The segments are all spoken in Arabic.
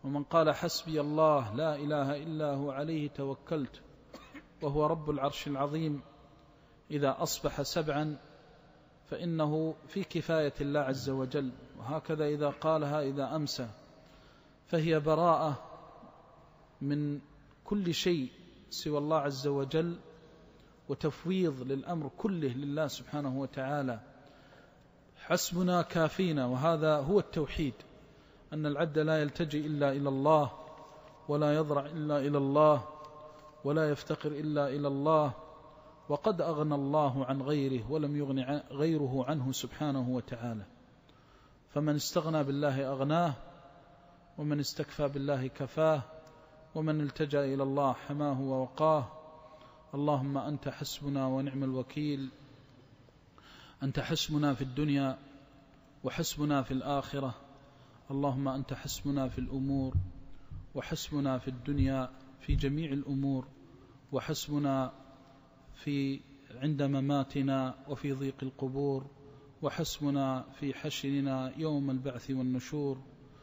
ومن قال حسبي الله لا إله إلا هو عليه توكلت وهو رب العرش العظيم إذا أصبح 7 فإنه في كفاية الله عز وجل. وهكذا إذا قالها إذا أمسى فهي براءة من كل شيء سوى الله عز وجل، وتفويض للأمر كله لله سبحانه وتعالى. حسبنا كافينا، وهذا هو التوحيد، أن العبد لا يلتجئ إلا إلى الله، ولا يضرع إلا إلى الله، ولا يفتقر إلا إلى الله، وقد أغنى الله عن غيره ولم يغن غيره عنه سبحانه وتعالى. فمن استغنى بالله أغناه، ومن استكفى بالله كفاه، ومن التجأ إلى الله حماه ووقاه. اللهم أنت حسبنا ونعم الوكيل، أنت حسبنا في الدنيا وحسبنا في الآخرة. اللهم أنت حسبنا في الأمور، وحسبنا في الدنيا في جميع الأمور، وحسبنا في عند مماتنا وفي ضيق القبور، وحسبنا في حشرنا يوم البعث والنشور،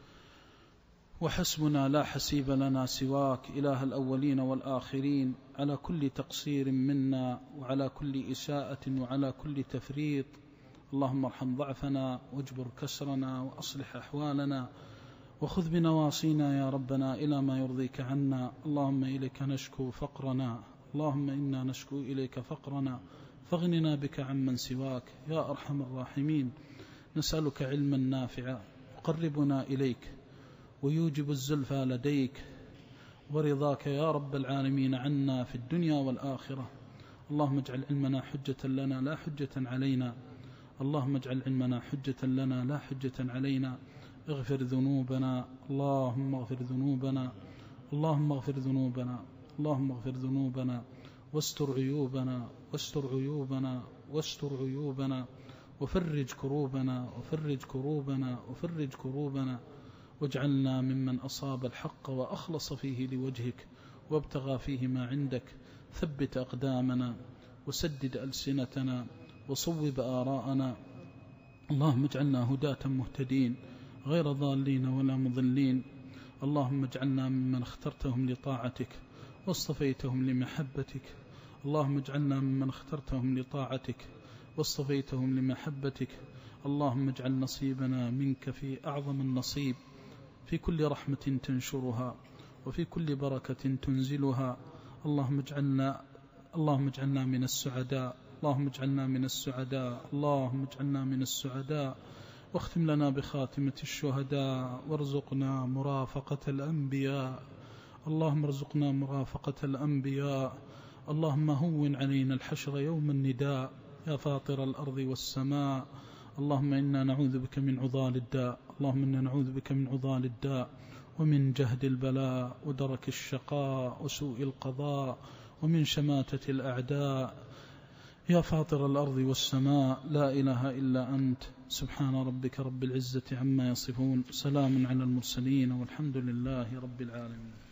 وحسبنا لا حسيب لنا سواك إله الأولين والآخرين، على كل تقصير منا، وعلى كل إساءة، وعلى كل تفريط. اللهم ارحم ضعفنا واجبر كسرنا وأصلح أحوالنا، وخذ بنواصينا يا ربنا إلى ما يرضيك عنا. اللهم إليك نشكو فقرنا، اللهم إنا نشكو إليك فقرنا فاغننا بك عمن سواك يا أرحم الراحمين. نسألك علما نافعا يقربنا إليك ويوجب الزلفى لديك، ورضاك يا رب العالمين عنا في الدنيا والآخرة. اللهم اجعل علمنا حجة لنا لا حجة علينا، اللهم اجعل علمنا حجة لنا لا حجة علينا. اغفر ذنوبنا، اللهم اغفر ذنوبنا، اللهم اغفر ذنوبنا، اللهم اغفر ذنوبنا، واستر عيوبنا، واستر عيوبنا، واستر عيوبنا، وفرج كروبنا، وفرج كروبنا، وفرج كروبنا، واجعلنا ممن أصاب الحق وأخلص فيه لوجهك وابتغى فيه ما عندك. ثبت أقدامنا، وسدد ألسنتنا، وصوب آراءنا. اللهم اجعلنا هداة مهتدين غير ضالين ولا مضلين. اللهم اجعلنا ممن اخترتهم لطاعتك واصطفيتهم لمحبتك. اللهم اجعلنا ممن اخترتهم لطاعتك واصطفيتهم لمحبتك. اللهم اجعل نصيبنا منك في أعظم النصيب، في كل رحمة تنشرها، وفي كل بركة تنزلها. اللهم اجعلنا من السعداء، اللهم اجعلنا من السعداء، اللهم اجعلنا من السعداء. واختم لنا بخاتمة الشهداء، وارزقنا مرافقة الأنبياء. اللهم ارزقنا مرافقة الأنبياء. اللهم هون علينا الحشر يوم النداء يا فاطر الأرض والسماء. اللهم إنا نعوذ بك من عضال الداء، اللهم إنا نعوذ بك من عضال الداء، ومن جهد البلاء، ودرك الشقاء، وسوء القضاء، ومن شماتة الأعداء. يا فاطر الأرض والسماء، لا إله إلا أنت. سبحان ربك رب العزة عما يصفون، سلام على المرسلين، والحمد لله رب العالمين.